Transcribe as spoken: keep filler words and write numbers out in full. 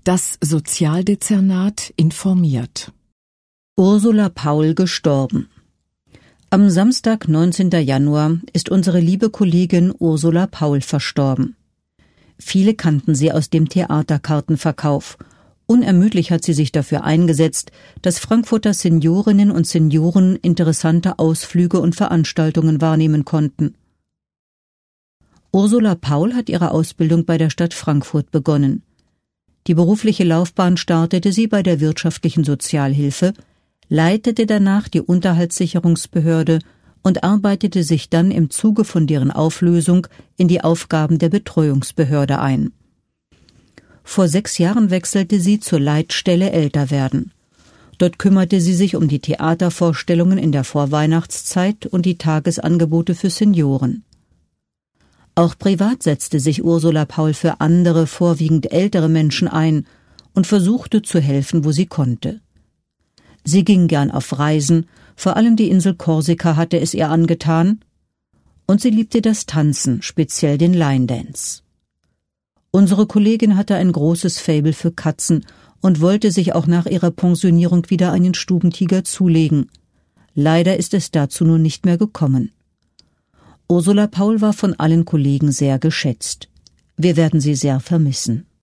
Das Sozialdezernat informiert. Ursula Paul gestorben. Am Samstag, neunzehnten Januar, ist unsere liebe Kollegin Ursula Paul verstorben. Viele kannten sie aus dem Theaterkartenverkauf. Unermüdlich hat sie sich dafür eingesetzt, dass Frankfurter Seniorinnen und Senioren interessante Ausflüge und Veranstaltungen wahrnehmen konnten. Ursula Paul hat ihre Ausbildung bei der Stadt Frankfurt begonnen. Die berufliche Laufbahn startete sie bei der wirtschaftlichen Sozialhilfe, leitete danach die Unterhaltssicherungsbehörde und arbeitete sich dann im Zuge von deren Auflösung in die Aufgaben der Betreuungsbehörde ein. Vor sechs Jahren wechselte sie zur Leitstelle Älterwerden. Dort kümmerte sie sich um die Theatervorstellungen in der Vorweihnachtszeit und die Tagesangebote für Senioren. Auch privat setzte sich Ursula Paul für andere, vorwiegend ältere Menschen ein und versuchte zu helfen, wo sie konnte. Sie ging gern auf Reisen, vor allem die Insel Korsika hatte es ihr angetan, und sie liebte das Tanzen, speziell den Line Dance. Unsere Kollegin hatte ein großes Faible für Katzen und wollte sich auch nach ihrer Pensionierung wieder einen Stubentiger zulegen. Leider ist es dazu nun nicht mehr gekommen. Ursula Paul war von allen Kollegen sehr geschätzt. Wir werden sie sehr vermissen.